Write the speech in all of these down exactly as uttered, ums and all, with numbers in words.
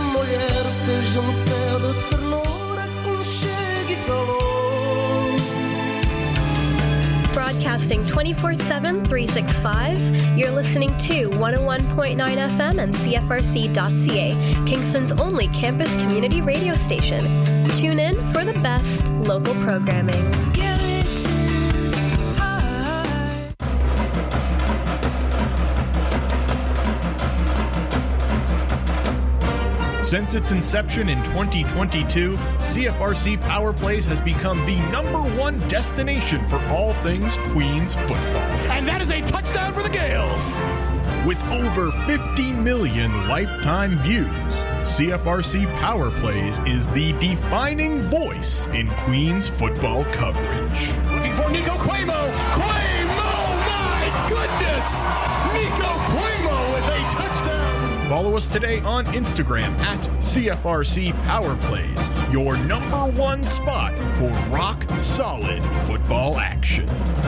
mulher seja um céu de ternura, conchego e calor. Broadcasting twenty-four seven, three sixty-five, you're listening to one oh one point nine F M and C F R C dot C A, Kingston's only campus community radio station. Tune in for the best local programming. Since its inception in twenty twenty-two, C F R C Power Plays has become the number one destination for all things Queens football. And that is a touchdown for the Gales! With over fifty million lifetime views, C F R C Power Plays is the defining voice in Queens football coverage. Looking for Nico Cuomo. Cuomo, my goodness! Nico Cuomo with a touchdown! Follow us today on Instagram at C F R C Power Plays, your number one spot for rock solid football action.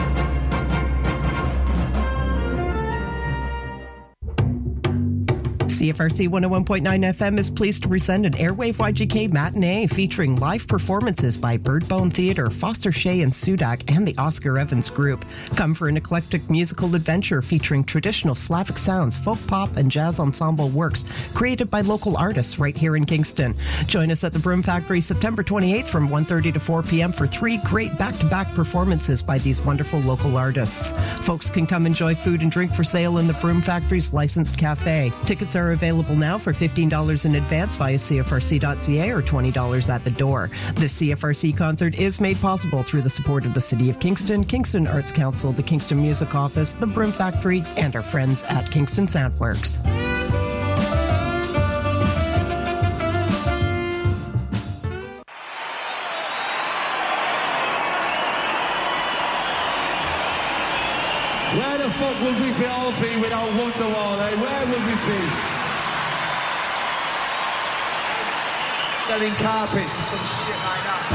C F R C one oh one point nine F M is pleased to present an Airwave Y G K matinee featuring live performances by Birdbone Theatre, Foster Shea and Sudak, and the Oscar Evans Group. Come for an eclectic musical adventure featuring traditional Slavic sounds, folk pop, and jazz ensemble works created by local artists right here in Kingston. Join us at the Broom Factory September twenty-eighth from one thirty to four p.m. for three great back-to-back performances by these wonderful local artists. Folks can come enjoy food and drink for sale in the Broom Factory's licensed cafe. Tickets are available now for fifteen dollars in advance via C F R C dot C A or twenty dollars at the door. The C F R C concert is made possible through the support of the City of Kingston, Kingston Arts Council, the Kingston Music Office, the Broom Factory, and our friends at Kingston Soundworks. Where the fuck would we be all be without Wonderwall, eh? Where would we be? Selling carpets and some shit like that.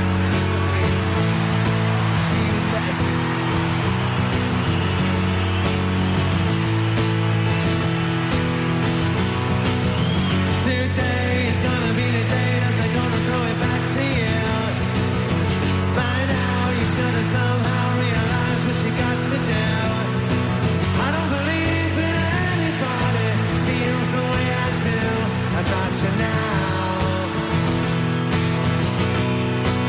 Stealing lettuces. Today is gonna be the day that they're gonna throw it back to you. By now you should have somehow realized what you got to do. I don't believe that anybody feels the way I do about you now.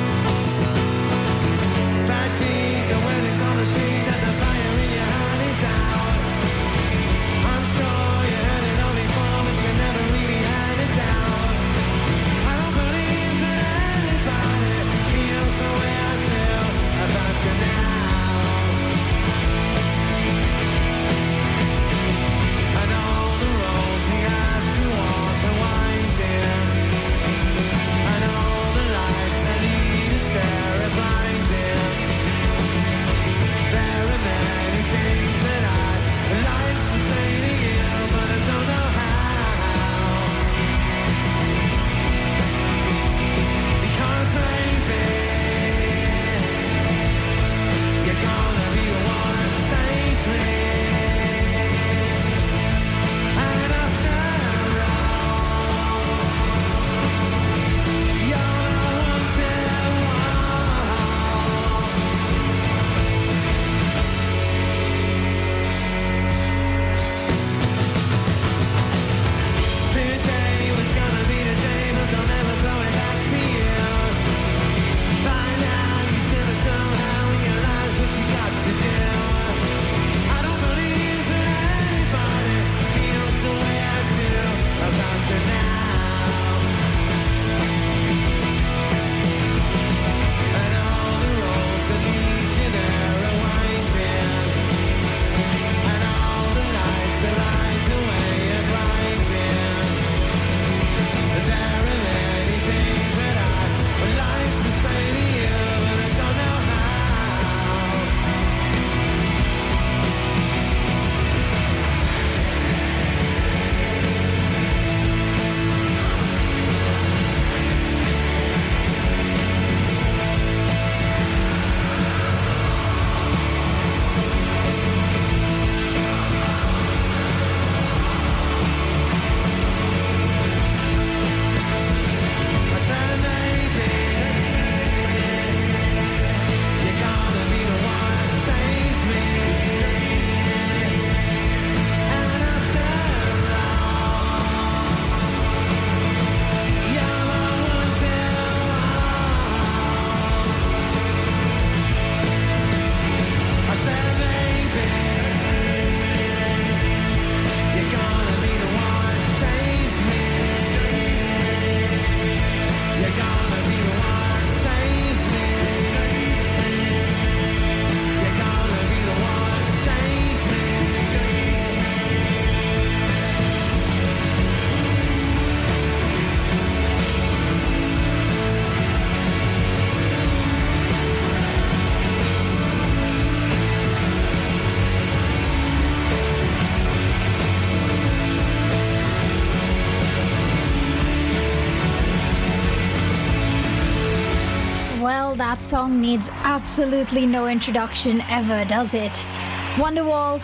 that song needs absolutely no introduction ever, does it? Wonderwall,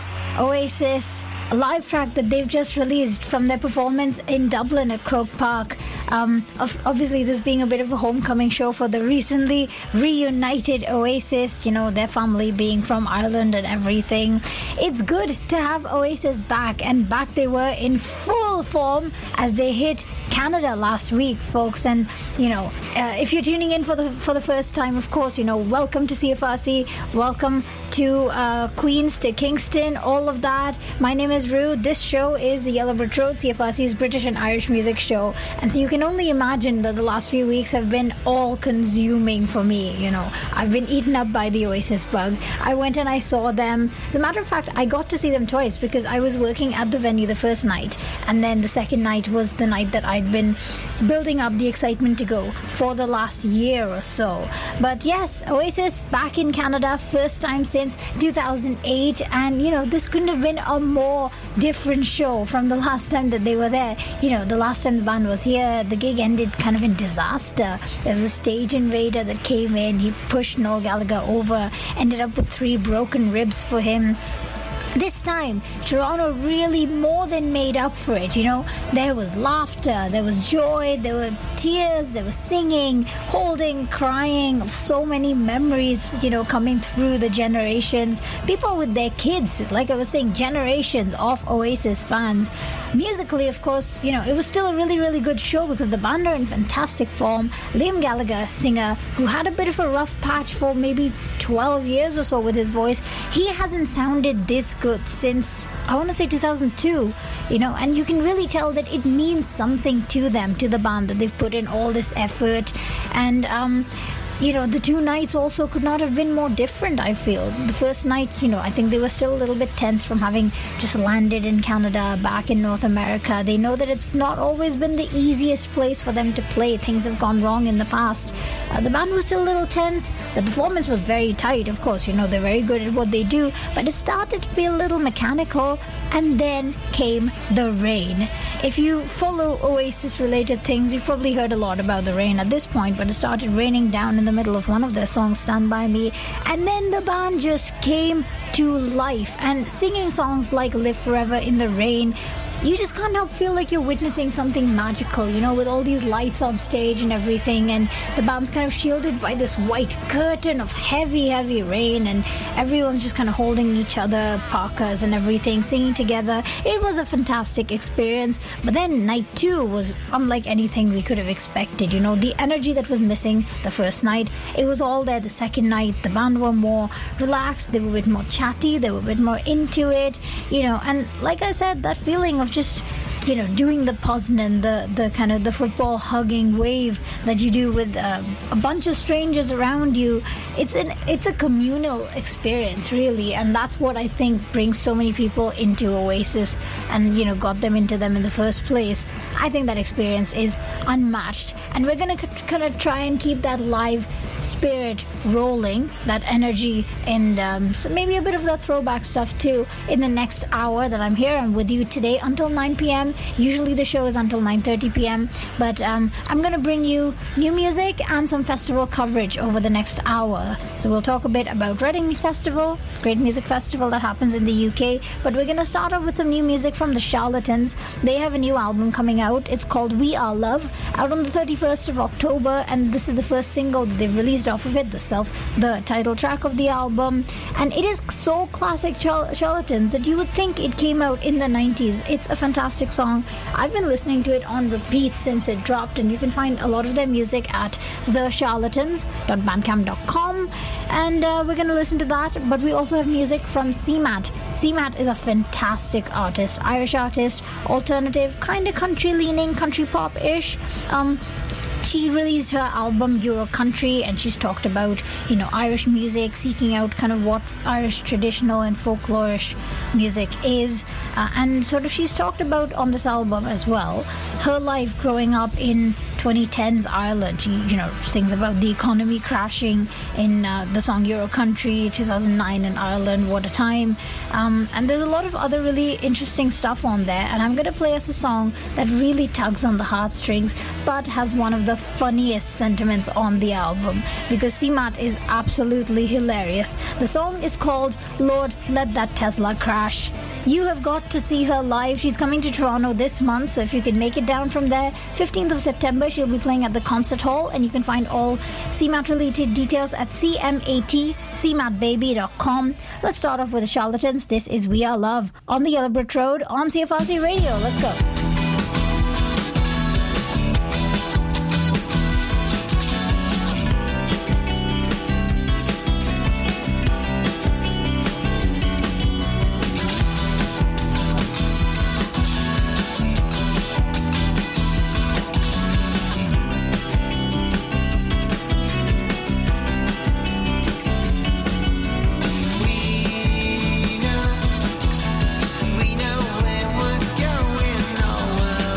Oasis, a live track that they've just released from their performance in Dublin at Croke Park. Um, obviously, this being a bit of a homecoming show for the recently reunited Oasis, you know, their family being from Ireland and everything. It's good to have Oasis back, and back they were in full form as they hit Canada last week, folks. And, you know, uh, if you're tuning in for the for the first time, of course, you know, welcome to C F R C, welcome to uh, Queens, to Kingston, all of that. My name is Rue. This show is the Yellow Brick Road, C F R C's British and Irish music show. And so you can only imagine that the last few weeks have been all-consuming for me, you know. I've been eaten up by the Oasis bug. I went and I saw them. As a matter of fact, I got to see them twice because I was working at the venue the first night, and then the second night was the night that I'd been building up the excitement to go for the last year or so. But yes, Oasis back in Canada, first time since two thousand eight, and you know, this couldn't have been a more different show from the last time that they were there. You know, the last time the band was here, the gig ended kind of in disaster. There was a stage invader that came in, he pushed Noel Gallagher over, ended up with three broken ribs for him. This time, Toronto really more than made up for it, you know. There was laughter, there was joy, there were tears, there was singing, holding, crying, so many memories, you know, coming through the generations. People with their kids, like I was saying, generations of Oasis fans. Musically, of course, you know, it was still a really, really good show because the band are in fantastic form. Liam Gallagher, singer, who had a bit of a rough patch for maybe twelve years or so with his voice, he hasn't sounded this good since, I want to say two thousand two, you know, and you can really tell that it means something to them, to the band, that they've put in all this effort. And um you know, the two nights also could not have been more different, I feel. The first night, you know, I think they were still a little bit tense from having just landed in Canada, back in North America. They know that it's not always been the easiest place for them to play. Things have gone wrong in the past. Uh, the band was still a little tense. The performance was very tight, of course. You know, they're very good at what they do. But it started to feel a little mechanical. And then came the rain. If you follow Oasis-related things, you've probably heard a lot about the rain at this point, but it started raining down in the middle of one of their songs, Stand By Me, and then the band just came to life, and singing songs like Live Forever in the Rain, you just can't help feel like you're witnessing something magical, you know, with all these lights on stage and everything, and the band's kind of shielded by this white curtain of heavy, heavy rain, and everyone's just kind of holding each other, parkas and everything, singing together. It was a fantastic experience. But then night two was unlike anything we could have expected, you know, the energy that was missing the first night, it was all there the second night. The band were more relaxed, they were a bit more chatty, they were a bit more into it, you know, and like I said, that feeling of just, you know, doing the Poznan, the the kind of the football hugging wave that you do with uh, a bunch of strangers around you. It's an it's a communal experience, really, and that's what I think brings so many people into Oasis and, you know, got them into them in the first place. I think that experience is unmatched, and we're gonna kind of try and keep that live spirit rolling, that energy, and um, so maybe a bit of that throwback stuff too in the next hour that I'm here. I'm with you today until nine p.m. Usually the show is until nine thirty p.m. but um, I'm going to bring you new music and some festival coverage over the next hour. So we'll talk a bit about Reading Festival, great music festival that happens in the U K, but we're going to start off with some new music from the Charlatans. They have a new album coming out. It's called We Are Love, out on the thirty-first of October, and this is the first single that they've released off of it, the self, the title track of the album, and it is so classic Char- Charlatans that you would think it came out in the nineties. It's a fantastic song. I've been listening to it on repeat since it dropped, and you can find a lot of their music at the charlatans dot bandcamp dot com, and uh, we're going to listen to that. But we also have music from C MAT. C MAT is a fantastic artist, Irish artist, alternative, kind of country-leaning, country pop-ish. Um, She released her album Euro Country, and she's talked about, you know, Irish music, seeking out kind of what Irish traditional and folklorish music is, uh, and sort of she's talked about on this album as well her life growing up in twenty tens Ireland. She, you know, sings about the economy crashing in uh, the song Euro Country, two thousand nine in Ireland, What a Time. Um, and there's a lot of other really interesting stuff on there. And I'm going to play us a song that really tugs on the heartstrings, but has one of the funniest sentiments on the album, because C MAT is absolutely hilarious. The song is called Lord, Let That Tesla Crash. You have got to see her live. She's coming to Toronto this month, so if you can make it down from there, fifteenth of September, she'll be playing at the Concert Hall, and you can find all C MAT related details at c m a t c mat baby dot com. Let's start off with the Charlatans. This is We Are Love on the Yellow Brick Road on C F R C Radio. Let's go. We know where we're going.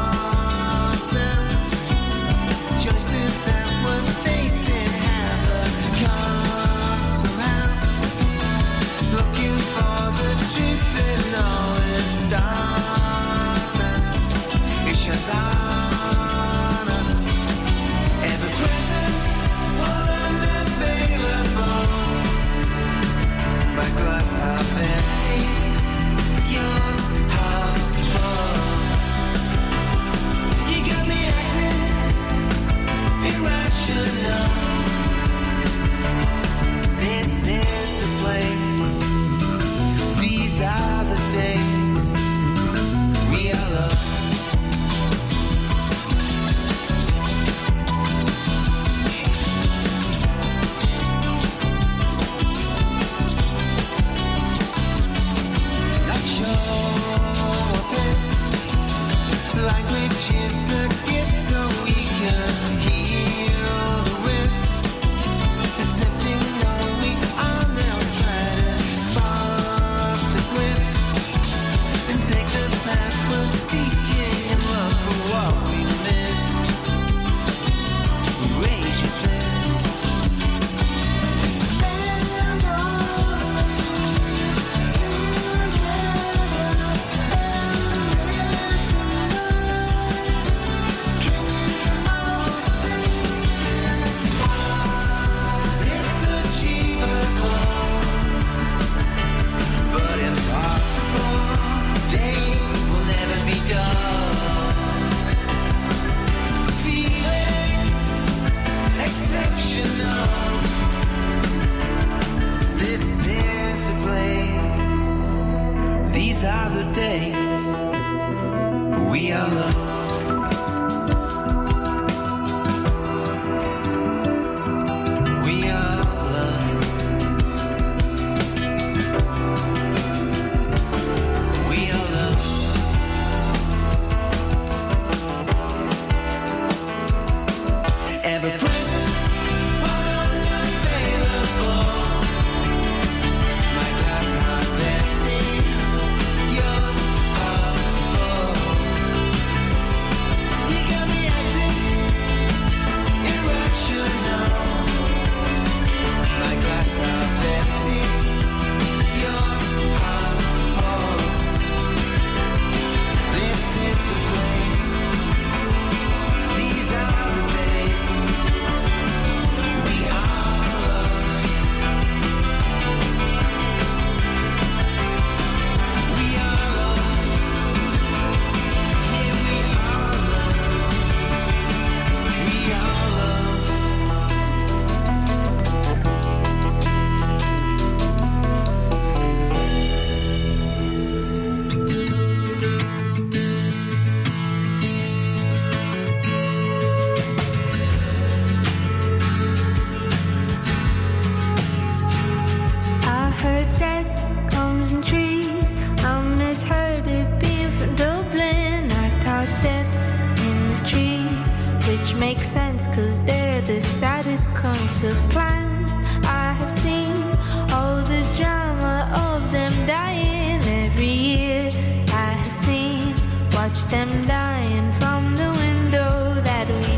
makes sense, cause they're the saddest cunts of plans I have seen. All the drama of them dying every year I have seen. Watch them dying from the window that we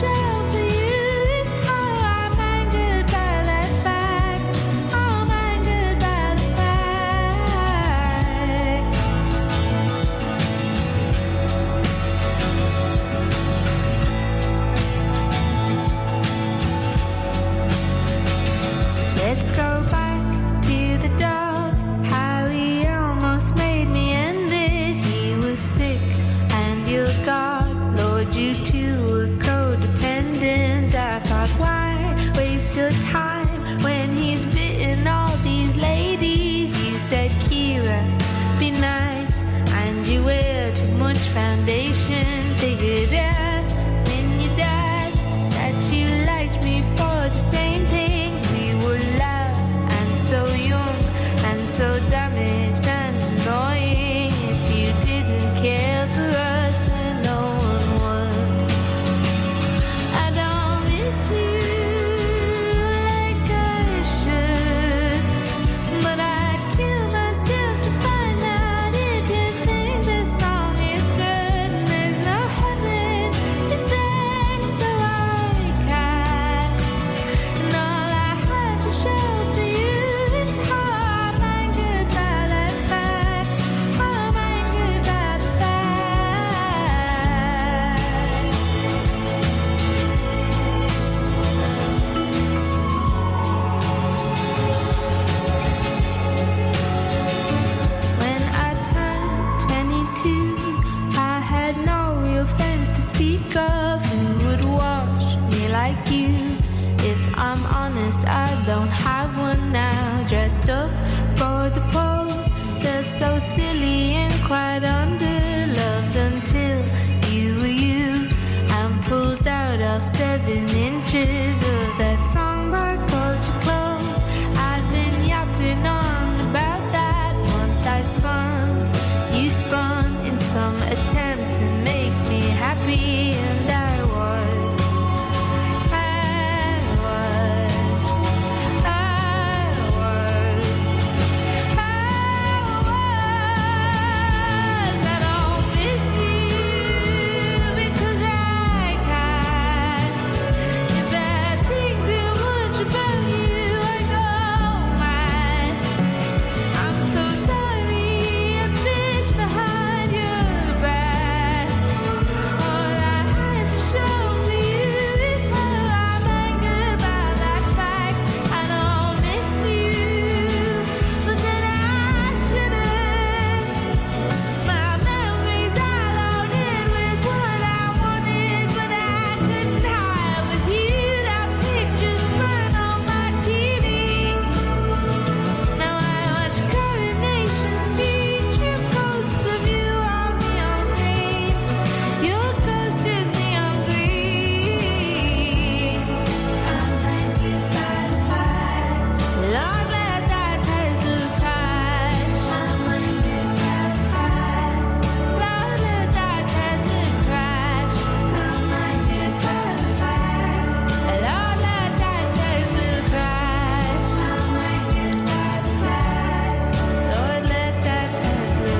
show for you is how I'm angered by that fact. I'm angered by the fact. Let's go back to the dog, how he almost made me end it. He was sick and your God, Lord, you two were codependent. I thought, why waste your time when he's bitten all these ladies? You said, Kira, be nice, and you wear too much foundation. Figured out when you died that you liked me for the same things. We were loud and so young and so damaged and annoying. If you didn't care for us, then no one would. I don't miss you like I should, but I'd kill myself to find out if you think this song is good. And there's no heaven, you said, so I can't. And all I had to show for you is how I'm angered by that fact. I'm angered by the When I turned twenty-two, I had no real friends to speak of who would watch me like you. If I'm honest, I don't have one now. Dressed up for the pole, that's so silly and quite underloved until you were you and pulled out all seven inches of that songbar culture clothes. I'd been yapping on about that month I spun. You spun in some attempt to make me happy, and I was, I was, I was, I was. I don't miss you because I can't. If I think too much about you, I don't mind. I'm so sorry I bitched behind your back. All I had to show for you is how I'm angered by that fact. I don't miss you, but then I should've. My memories I loaded with what I wanted, but I couldn't hide with you. That picture's burned on my T V. Now I watch Coronation Street, trip ghosts of you on neon green. Your ghost is neon green. I'm angered by the fact. Lord, let that Tesla crash. I'm angered by the fact. Lord, let that Tesla crash. I'm angered by the fact. Lord, let that Tesla crash. I'm angered by the fact. Lord, let that Tesla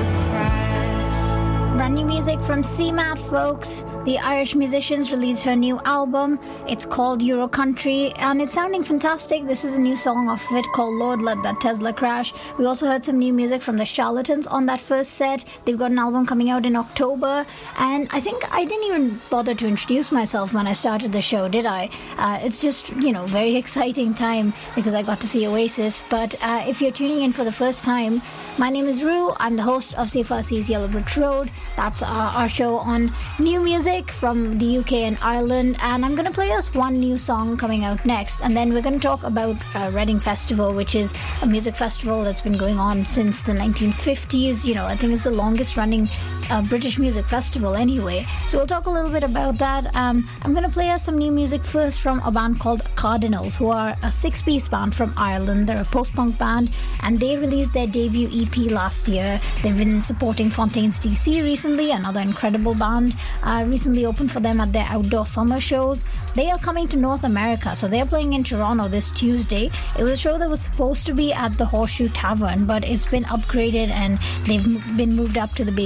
crash. Brand new music from C MAT, folks. The Irish musicians released her new album. It's called Euro Country, and it's sounding fantastic. This is a new song off of it called Lord Let That Tesla Crash. We also heard some new music from the Charlatans on that first set. They've got an album coming out in October, and I think I didn't even bother to introduce myself when I started the show, did I? Uh, it's just, you know, very exciting time because I got to see Oasis. But uh, if you're tuning in for the first time, my name is Rue. I'm the host of C F R C's Yellow Brick Road. That's uh, our show on new music from the U K and Ireland, and I'm going to play us one new song coming out next, and then we're going to talk about uh, Reading Festival, which is a music festival that's been going on since the nineteen fifties. You know, I think it's the longest running uh, British music festival anyway, so we'll talk a little bit about that. um, I'm going to play us some new music first from a band called Cardinals, who are a six-piece band from Ireland. They're a post-punk band, and they released their debut E P last year. They've been supporting Fontaines D C recently, another incredible band. Uh, recently opened for them at their outdoor summer shows. They are coming to North America, so they're playing in Toronto this Tuesday. It was a show that was supposed to be at the Horseshoe Tavern, but it's been upgraded and they've been moved up to the Baby G, so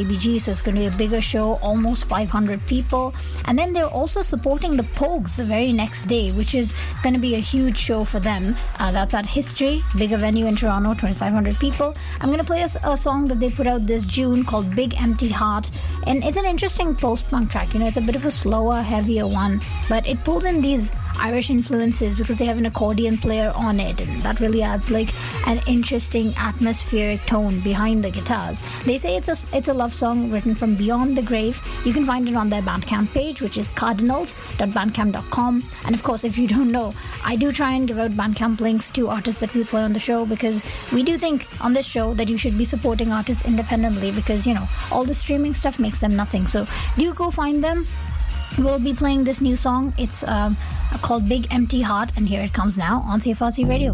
so it's going to be a bigger show, almost five hundred people. And then they're also supporting the Pogues the very next day, which is going to be a huge show for them. Uh, that's at History, bigger venue in Toronto, twenty-five hundred people. I'm going to play a, a song that they put out this June called Big Empty Heart, and it's an interesting post-punk track. You know, it's a bit of a slower, heavier one, but it pulls in these Irish influences because they have an accordion player on it, and that really adds like an interesting atmospheric tone behind the guitars. They say it's a it's a love song written from beyond the grave. You can find it on their Bandcamp page, which is cardinals dot bandcamp dot com. And of course, if you don't know, I do try and give out Bandcamp links to artists that we play on the show, because we do think on this show that you should be supporting artists independently, because, you know, all the streaming stuff makes them nothing. So do go find them. We'll be playing this new song. It's um, called Big Empty Heart, and here it comes now on C F R C Radio.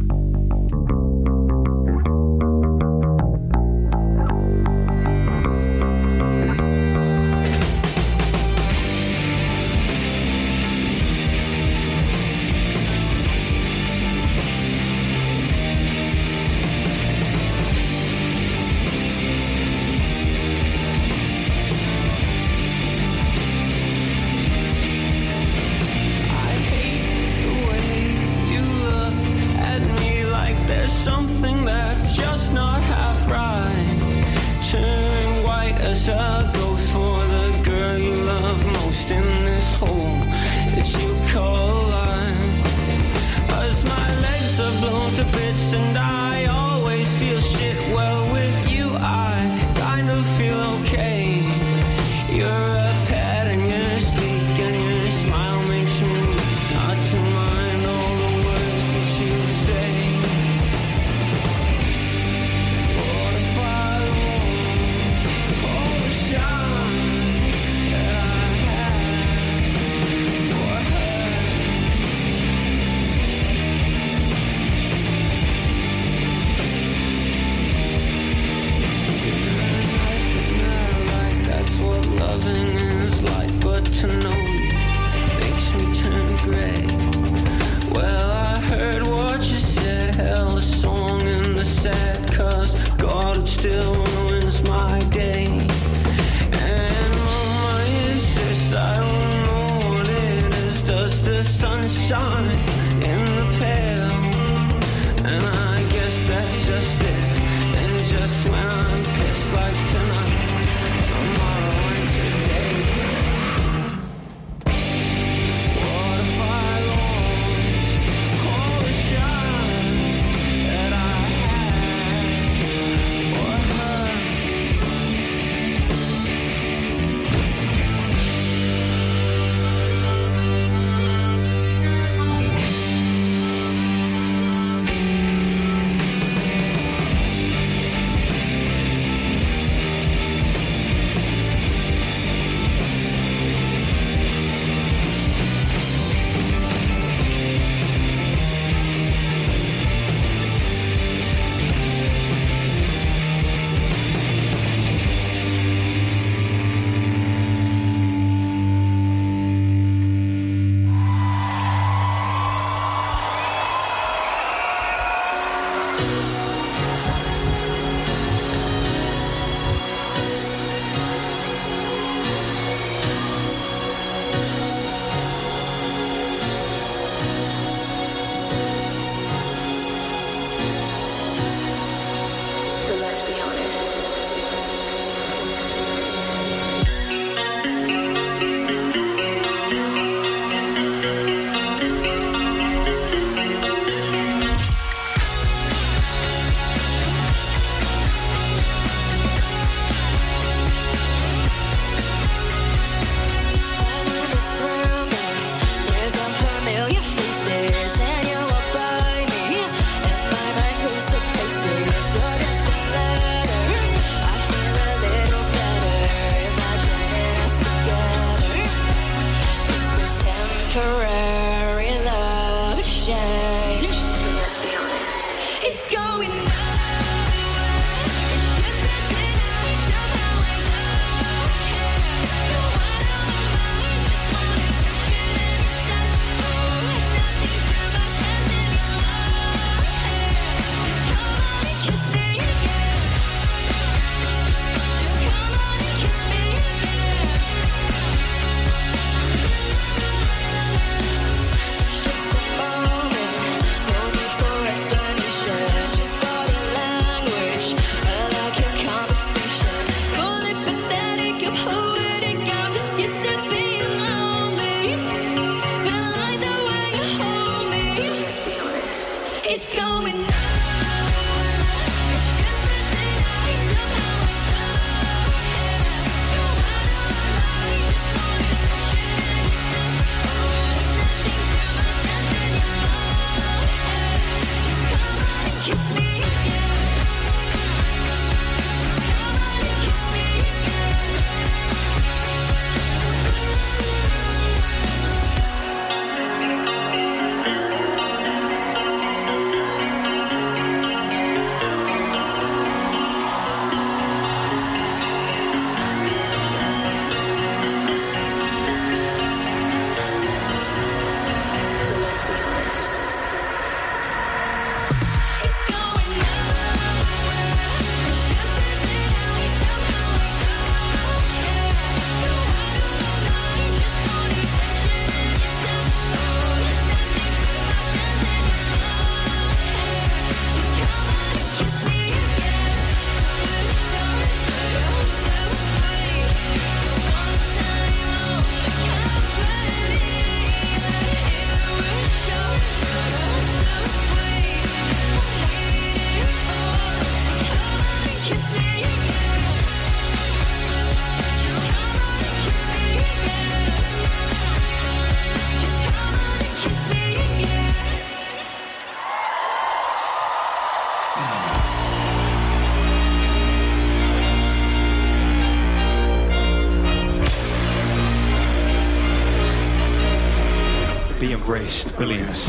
be embraced. Billions.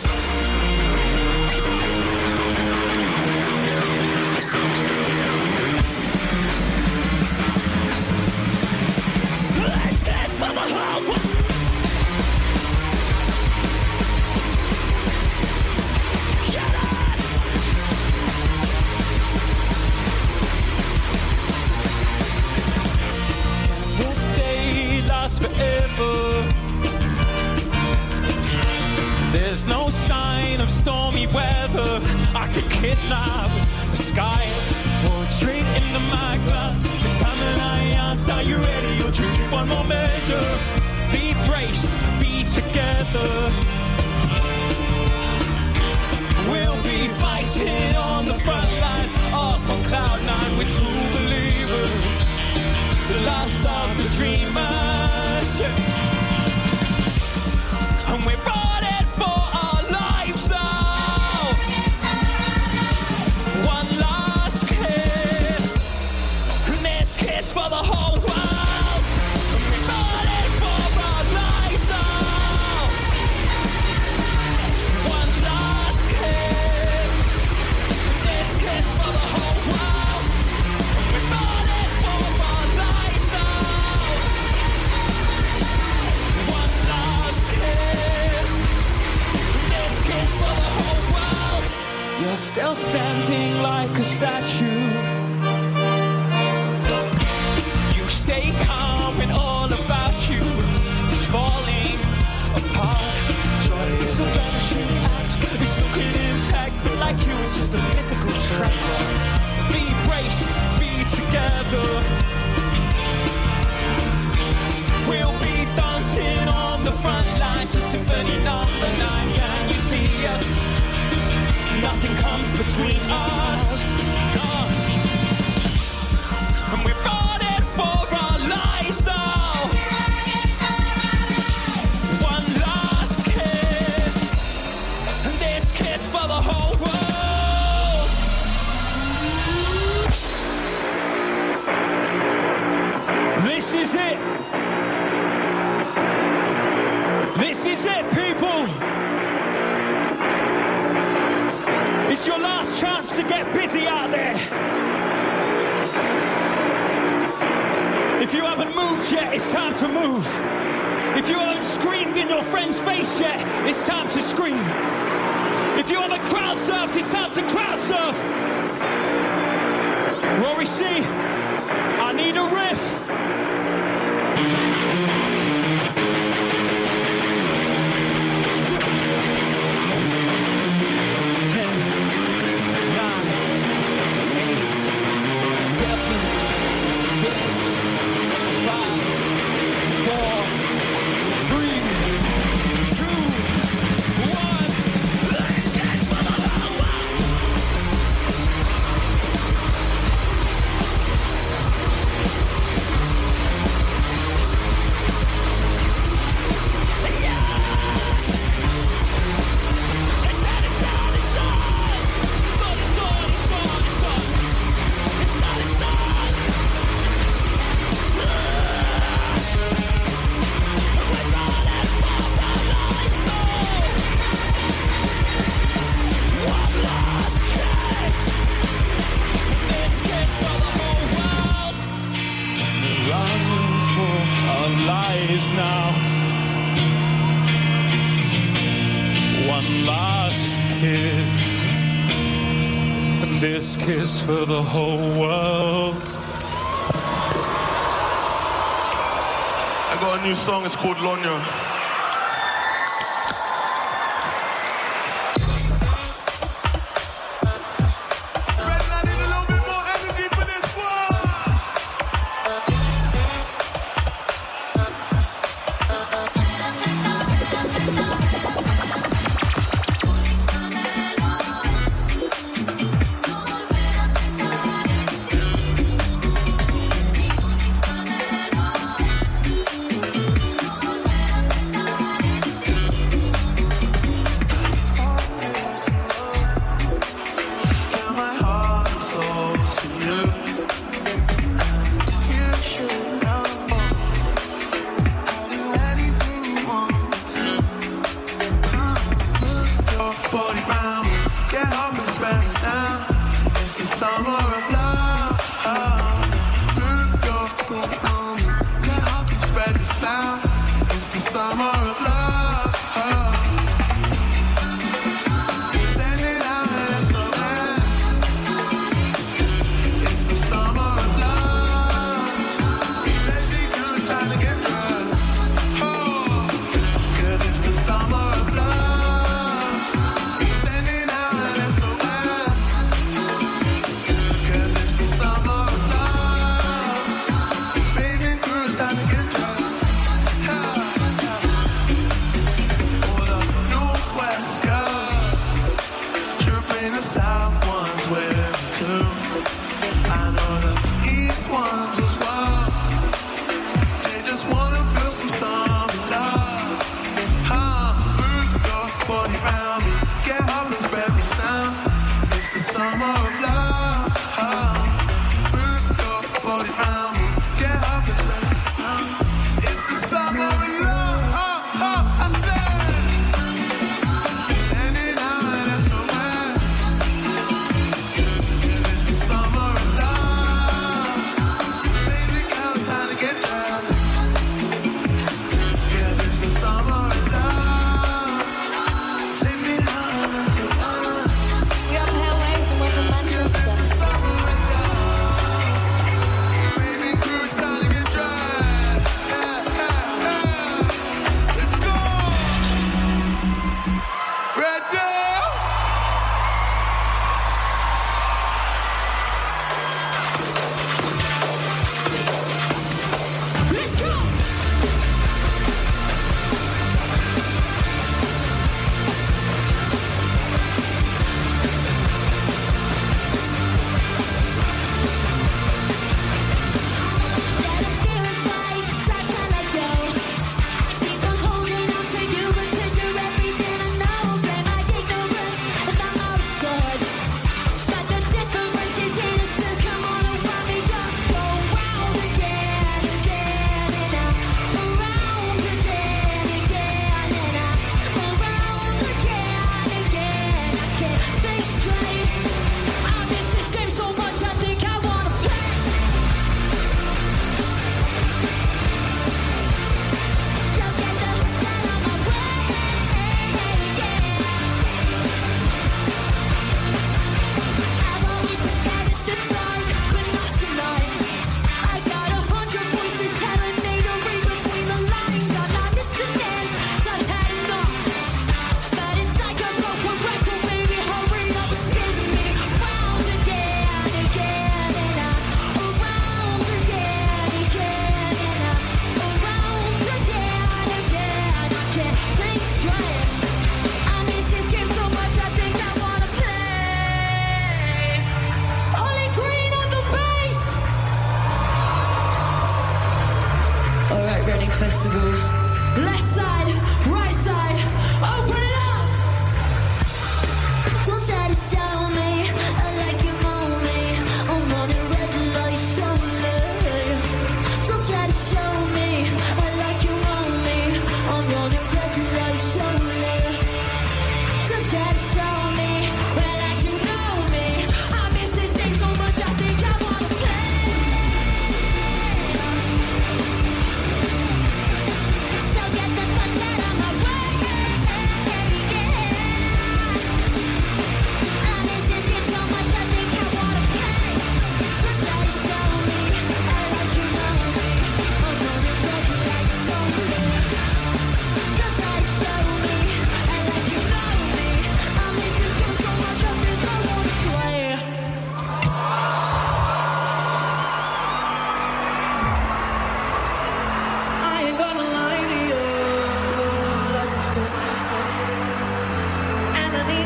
Forever. There's no sign of stormy weather. I could kidnap the sky, pour it straight into my glass. This time that I asked, are you ready? You'll drink one more measure. Be braced, be together. We'll be fighting on the front line, up on cloud nine with true believers. The last of the dreamers, and we're running for our lives now. One last kiss, and this kiss for the whole world. And we're running for our lives now. One last kiss, and this kiss for the whole world. And we're running for our lives now. One last kiss, this kiss for the whole world. You're still standing like a statue. You stay calm when all about you is falling apart. Joy is a vanishing act. It's looking intact, but like you, it's just a mythical track. Be braced, be together. We'll be dancing on the front line to symphony number nine. Can you see us? Nothing comes between us. No. And we're running for our lives now. One last kiss, and this kiss for the whole world. This is it. This is it, people. It's your last chance to get busy out there. If you haven't moved yet, it's time to move. If you haven't screamed in your friend's face yet, it's time to scream. If you haven't crowd surfed, it's time to crowd surf. Rory C, I need a riff. This kiss for the whole world. I got a new song, it's called Lonya.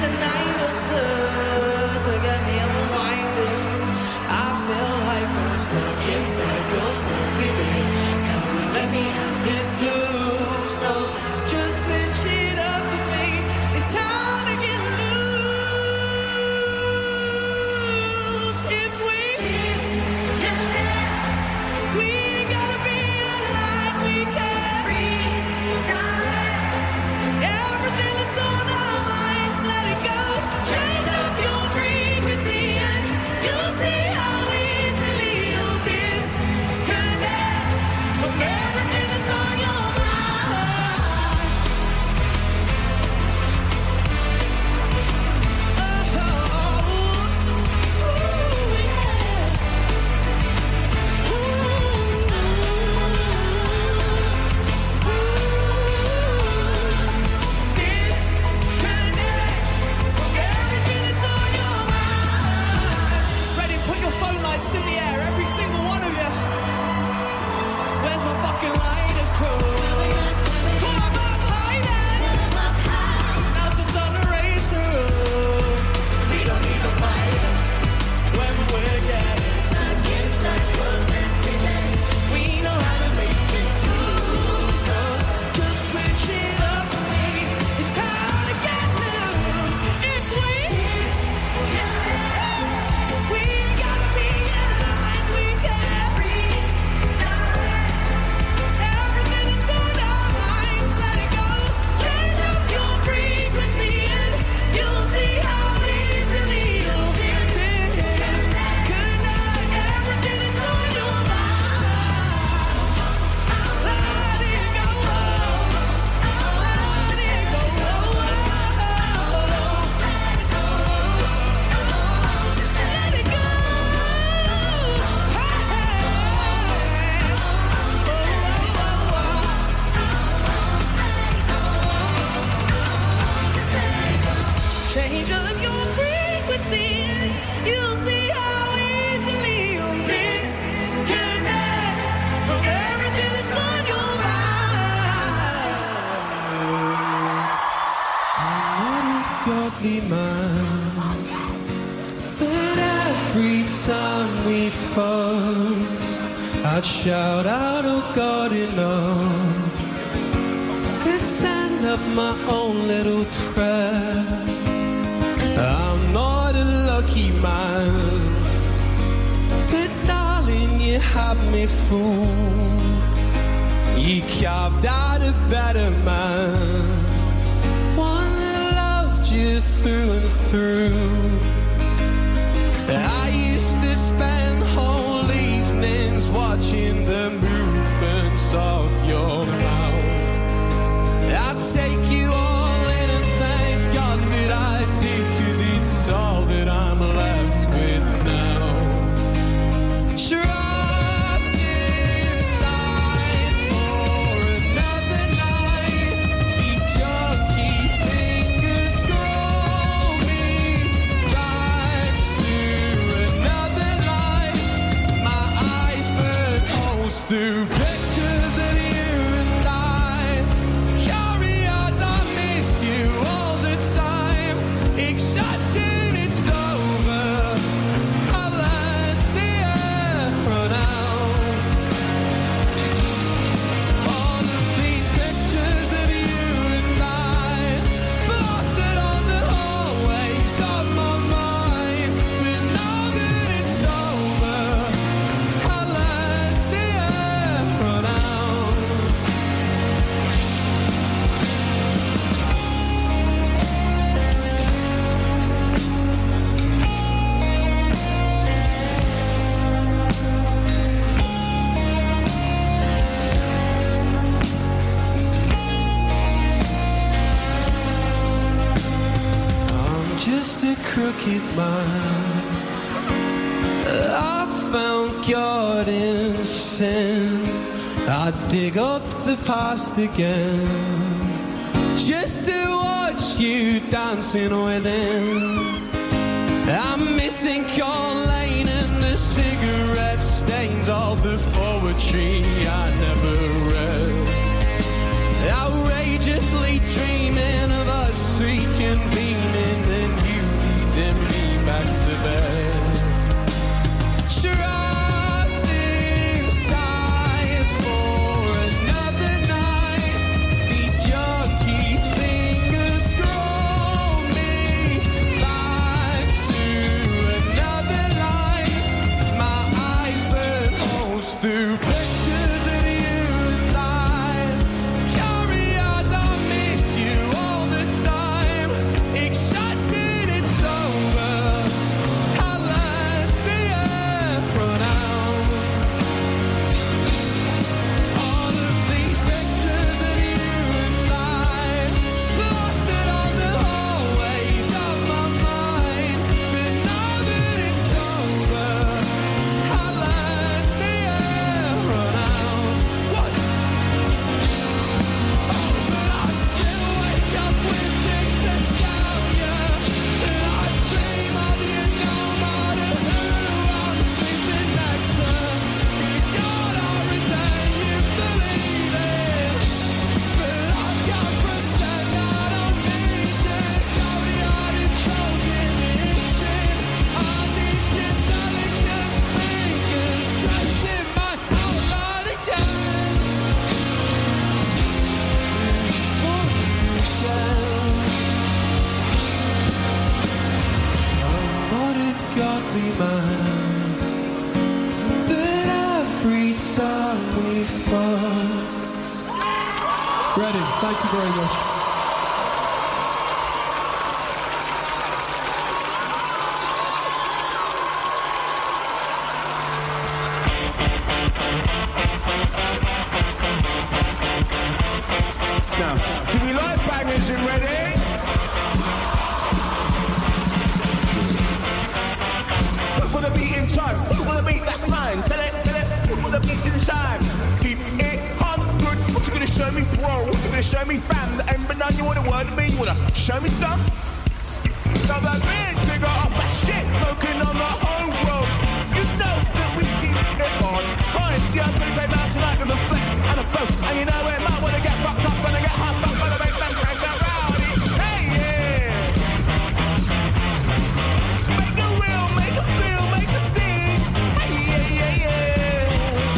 a night or two to get me unwinding. I feel like I'm stuck inside your story, babe. Come and let me have this blues. So just switch it up with me. It's time to get loose. If we disconnect, we gotta be aligned. We can redirect everything that's on our minds. Let it go. Change up your frequency and you'll see how easily you'll disconnect from everything that's on your mind. Ready, put your phone lights in the air, every single one of you. Where's my fucking lighter crew? Come on, up high then. Now's the time to raise the roof. We don't need to fight when we're getting stuck inside close every day. We know how to make it through, so just switch it up for me. It's time to get loose. If we we gotta be in line. We can redirect everything that's on our minds. Let it go. Change up your frequency and you'll see how easily you'll disconnect. Good night, everything that's on your mind. Let it go. Let it go. Let it go. Change up your frequency and you'll see how easily you'll disconnect from everything that's on your mind. I'm not a godly man, but every time we fought, I'd shout out, oh God, enough to send up my own little prayer. I'm not a lucky man, but darling, you had me fooled. You carved out a better man, one that loved you through and through. I used to spend whole evenings watching the movements of your mouth. I'd take you all in and thank God that I did, 'cause it's all that I'm left with now. Trapped inside for another night. These junkie fingers scroll me back to another life. My eyes burn holes through pictures of you and I. Carry on, I miss you all the time. Except that it's over. I let the air run out. All of these pictures of you and I, blasted on the hallways of my mind. But now that it's over, I let the air run out. I'm just a crooked man. I found God in sin. I dig up the past again, just to watch you dancing within. I'm missing Colleen and the cigarette stains, all the poetry I never read. Outrageously dreaming of us reconvening be mine. But every time we fight. Ready, thank you very much. Now, do we like bangers and ready? Look for the beat in time. Look for the beat, that's mine. Tell it, tell it. Look for the beat in time. Keep it one hundred. What you gonna show me, bro? What you gonna show me, fam? That ain't been done. You want a word of me? You wanna show me some? Now that bitch, nigga, off that shit, smoking on the whole road. You know that we keep it on. High, see how good they out tonight with a flex and a flow. And you know it might wanna get fucked up, gonna get hot, but gonna make them crank that rowdy. Hey, yeah. Make it real, make it feel, make it sing. Hey, yeah, yeah, yeah.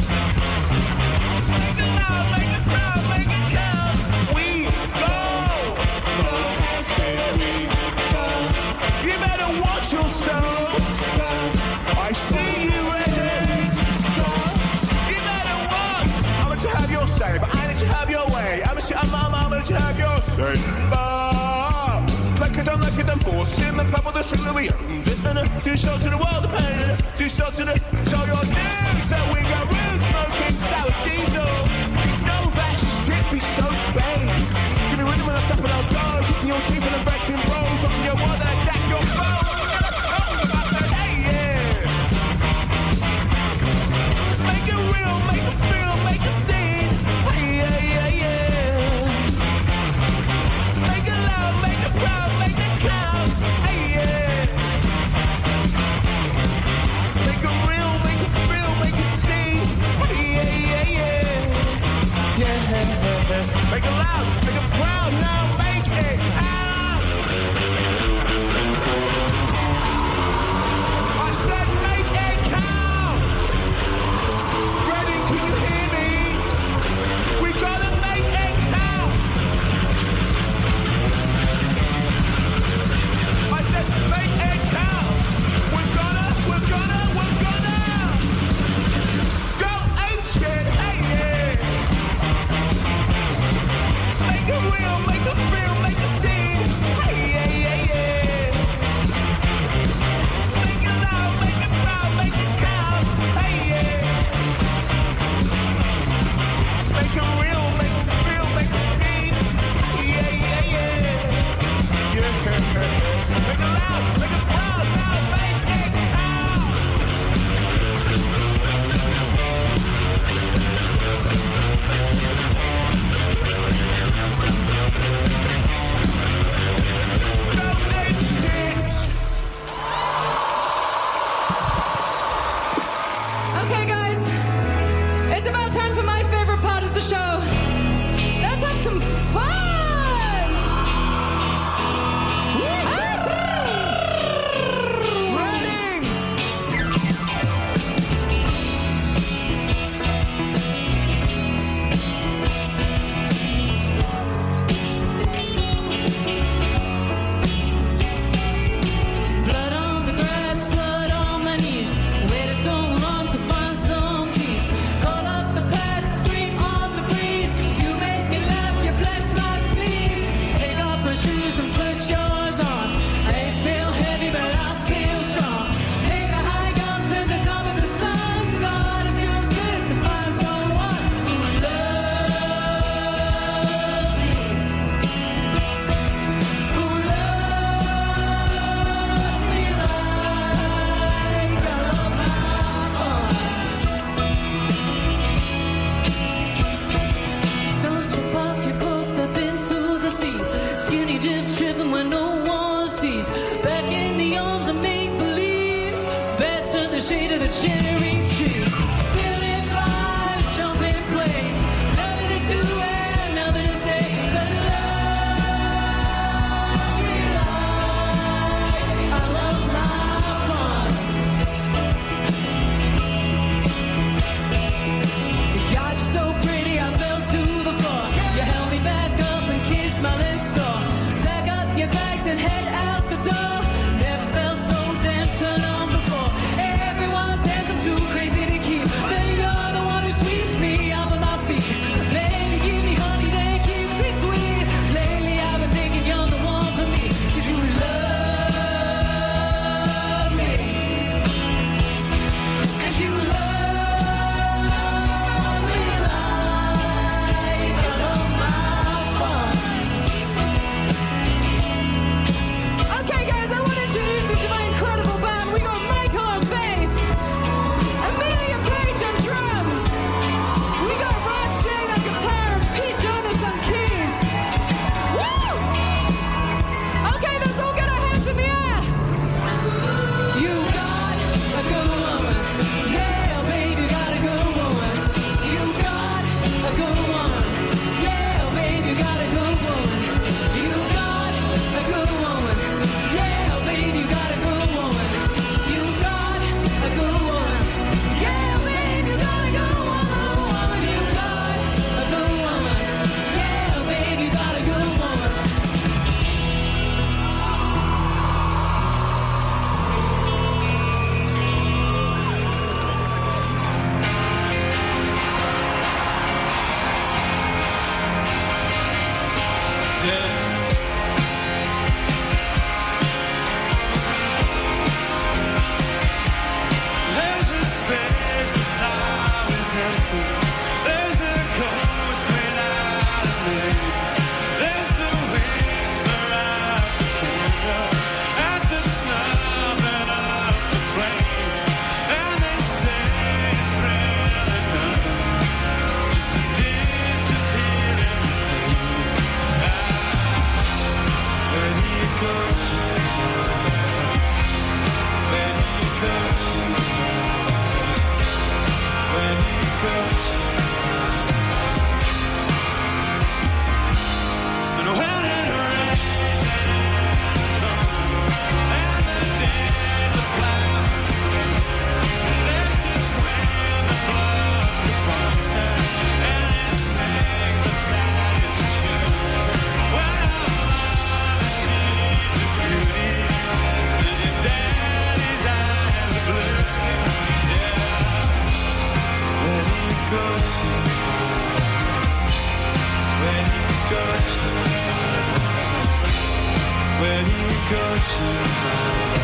Make it loud, make it proud, make it count. We go. Go, say we go. You better watch yourselves. I see you ready. You better watch. I'm going to have your say, but I need to have your way. I'm going to I'm, I'm, I'm going to have your say. But like it done, like it done, force in the club of the street that we owns it. Do show to the world, the pain. Do show to the show your dudes that we got rude smoking sour diesel. You know that shit be so bad. Give me rhythm and I'll step and I'll go. Kissing your teeth and I'm vexing bros. Open your wall and I jack your phone. Make it real, make it feel, make it sing. Hey, yeah, yeah, yeah. Make it loud, make it proud, make it count. Hey, yeah. Make it real, make it feel, make it sing. Hey, yeah, yeah, yeah. Yeah. Make it loud, make it proud, now make it out. I said make it count. Ready, can you hear me? We gotta make it count. I said make it count. We're gonna, we're gonna, we're gonna go ape shit, hey yeah. Make it real, make it feel, make it sing, hey yeah, yeah, yeah. Make it loud, make it proud, make it count, hey yeah. Make it real, make it feel, make it sing. Yeah, yeah, yeah. Yeah. Make it loud, make it proud, now make it count. Don't make shit. Okay, guys, it's about time for my favorite part of the show. Let's have some fun! Blood on the grass, blood on my knees. Waited so long to find some peace. Call up the past, scream on the breeze. You make me laugh, you bless my sneeze. Take off my shoes and put yours on. I feel heavy, but I feel strong. Take a hike up to the top of the sun. God, it feels good to find someone who loves me. Who loves me like I love my So strip off your clothes, step into the sea. Skinny dip tripping when no one sees. Back in the arms of make believe. Bed to the shade of the cherry tree. Building fires, jump in place. Nothing to do and nothing to say. But love me like I love my fun. You got you so pretty, I fell to the floor. You held me back up and kissed my lips sore. Pack up your bags and head out the door. Never felt so damn turned on before. go to my love?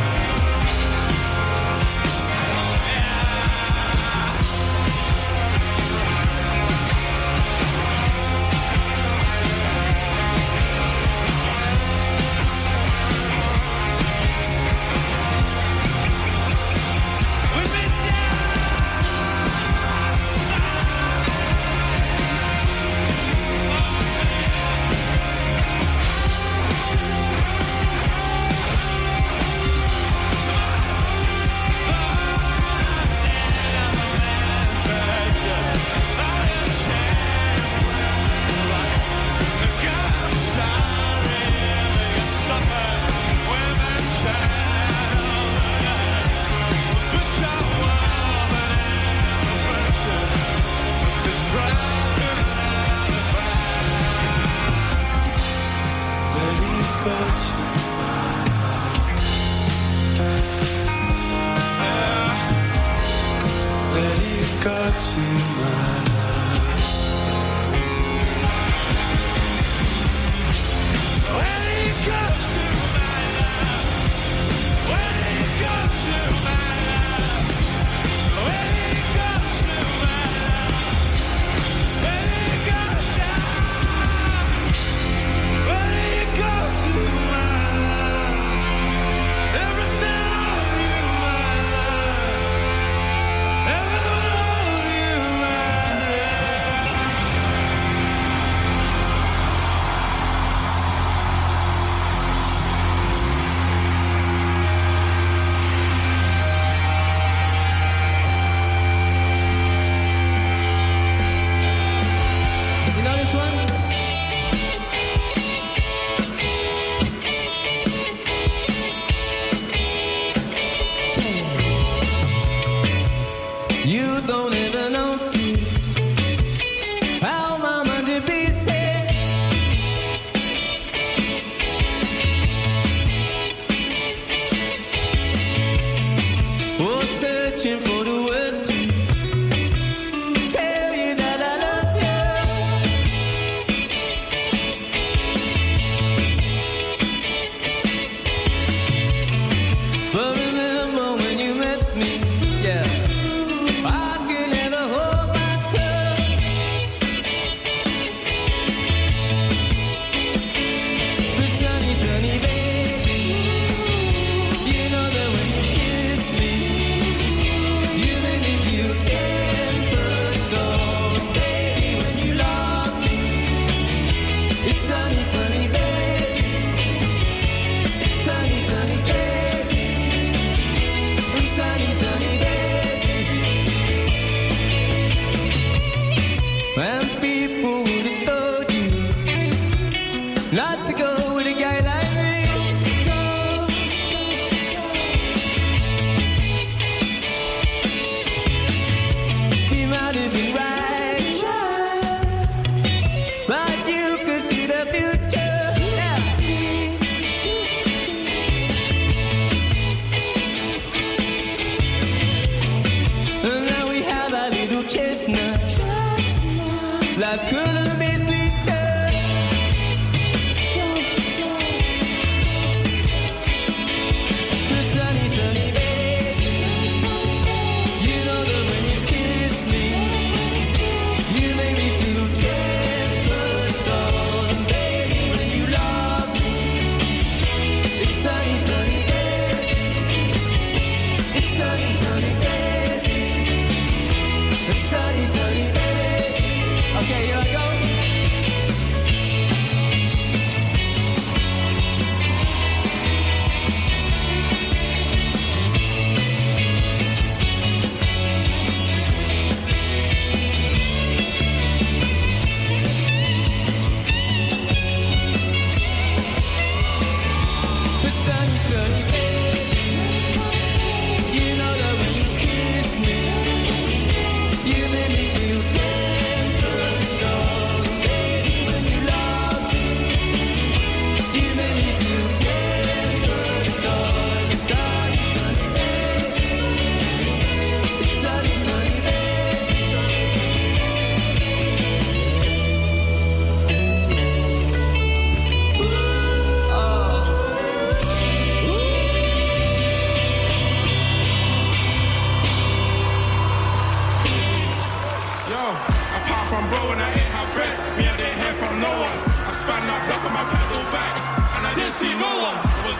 Everything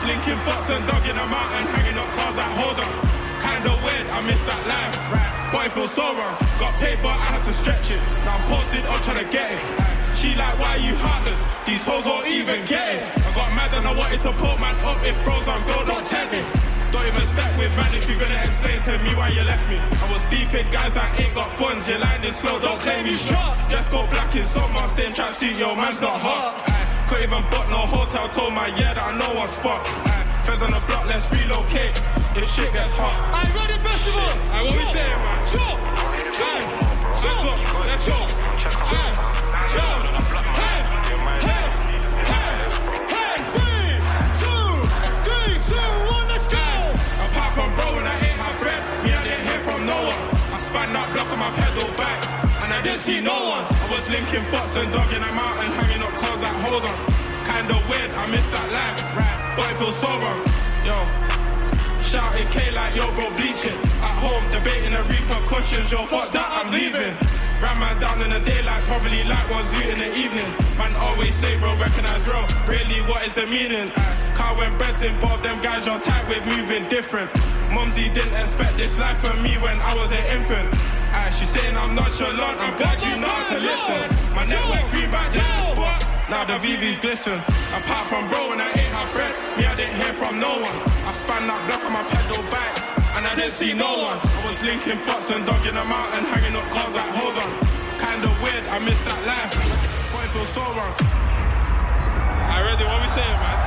linking fucks and dug in a mountain, hanging up cars like hold on. Kinda weird, I missed that life, right? But it feels so wrong. Got paid, but I had to stretch it. Now I'm posted up trying to get it. She like, why are you heartless? These hoes won't even get it. I got mad and I wanted to put man up. If bros on go, don't tempt me. Don't even step with man if you're gonna explain to me why you left me. I was beefing guys that ain't got funds. Your line is slow, don't claim you shot. Just go black in summer, same tracksuit, yo, man's not hot. Ay, couldn't even book no hotel, told my yeah that I know one spot. Ay, fed on the block, let's relocate if shit gets hot. I run the festival. Ay, what we saying, man? Chop, chop, chop, let's go. Hey, chop, hey, hey, hey, hey, three, two, three, two, one, let's go. Apart from bro when I ate my bread, me I didn't hear from no one. I span that block on my pedal back, and I didn't see no one. I was linking fucks and dug in a mountain, hanging up cars like hold on. Kinda weird, I missed that life, right? But it feels so wrong, yo. Shouting K like yo bro bleaching. At home debating the repercussions, yo fuck that, I'm leaving. Ran man down in the daylight, probably like one zoo in the evening. Man always say bro, recognize real. Really, what is the meaning? Uh, car when bread's involved, them guys you're tight with moving different. Mumsy didn't expect this life from me when I was an infant. Uh, she saying I'm nonchalant, I'm glad you know how to listen. My neck went green back then, but now the V Vs glisten. Apart from bro when I ate her bread, me I didn't hear from no one. I span that block on my pedal bike, and I didn't see no one. I was linking fucks and dug in a mountain, hanging up cars like hold on. Kinda weird, I missed that life. But it feels so wrong. I ready, what we saying, man?